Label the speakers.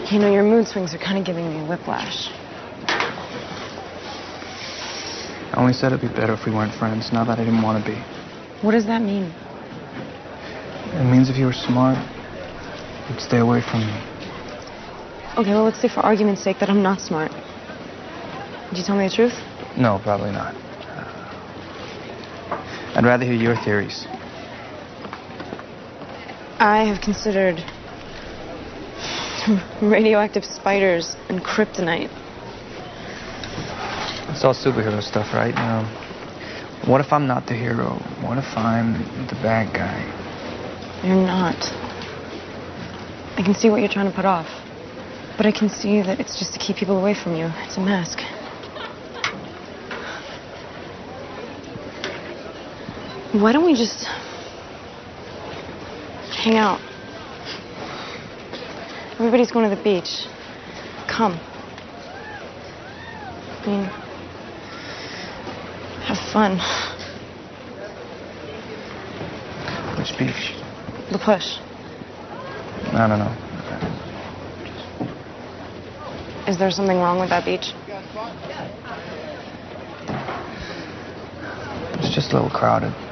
Speaker 1: You know, your mood swings are kind of giving me whiplash.
Speaker 2: I only said it'd be better if we weren't friends, not that I didn't want to be.
Speaker 1: What does that mean?
Speaker 2: It means if you were smart, you'd stay away from me.
Speaker 1: Okay, well, let's say for argument's sake that I'm not smart. Would you tell me the truth?
Speaker 2: No, probably not. I'd rather hear your theories.
Speaker 1: I have considered radioactive spiders and kryptonite.
Speaker 2: It's all superhero stuff, right? What if I'm not the hero? What if I'm the bad guy?
Speaker 1: You're not. I can see what you're trying to put off. But I can see that it's just to keep people away from you. It's a mask. Why don't we just hang out? Everybody's going to the beach. Come. I mean, have fun.
Speaker 2: Which beach?
Speaker 1: The Push.
Speaker 2: I don't know.
Speaker 1: Is there something wrong with that beach?
Speaker 2: It's just a little crowded.